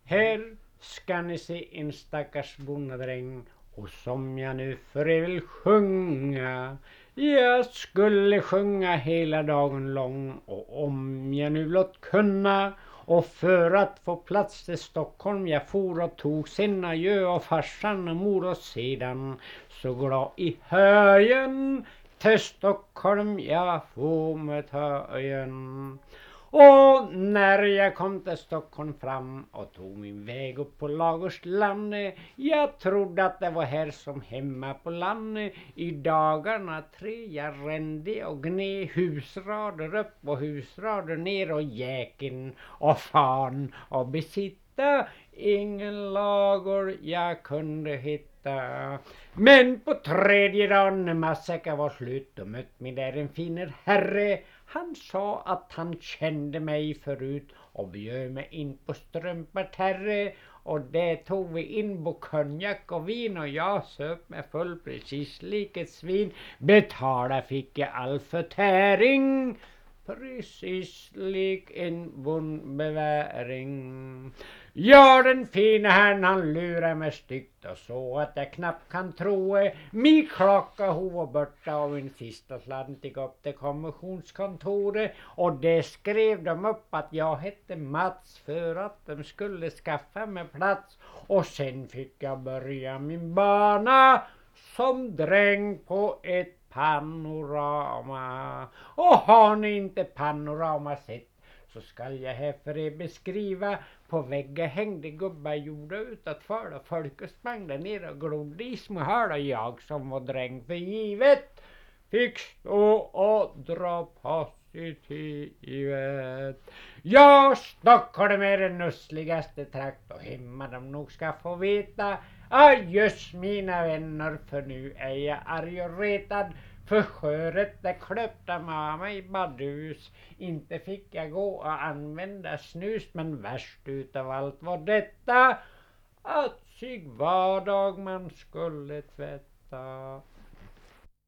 Här ska ni se en stackars bonnadräng och som jag nu för er vill sjunga. Jag skulle sjunga hela dagen lång och om jag nu blott kunna. Och för att få plats till Stockholm jag for och tog sin adjö av farsan och mor och sedan så glad i höjen till Stockholm jag får med höjen. Och när jag kom till Stockholm fram och tog min väg upp på Lagersland, jag trodde att det var här som hemma på land. I dagarna 3 jag rände och gne husrader upp och husrader ner och jäken och fan och besitta. Ingen lager jag kunde hitta. Men på 3:e dagen när matsäcken var slut och mött mig där en finer herre. Han sa att han kände mig förut och bjöd mig in på Strömparterre. Och det tog vi in på konjak och vin och jag söp mig full precis lik ett svin. Betala fick jag all förtäring. Precis lik en bondbeväring. Ja, den fina herrn han lurar mig styggt och så att jag knappt kan tro min klocka hon var borta och min sista slant gick upp till kommissionskontoret och det skrev de upp att jag hette Mats för att de skulle skaffa mig plats och sen fick jag börja min bana som dräng på ett panorama. Och har ni inte panorama sett så skall jag här för er beskriva. På väggen hängde gubbar gjorda utav tvål och folk sprang där nere och glodde i små hål och jag som var dräng för givet fick stå och dra positivet. Ja, Stockholm är den nussligaste trakt och hemma de nog ska få veta. Adjöss mina vänner för nu är jag arg och retad. För sköret det klöpte mamma i badhus. Inte fick jag gå och använda snus. Men värst utav allt var detta att sig var dag man skulle tvätta.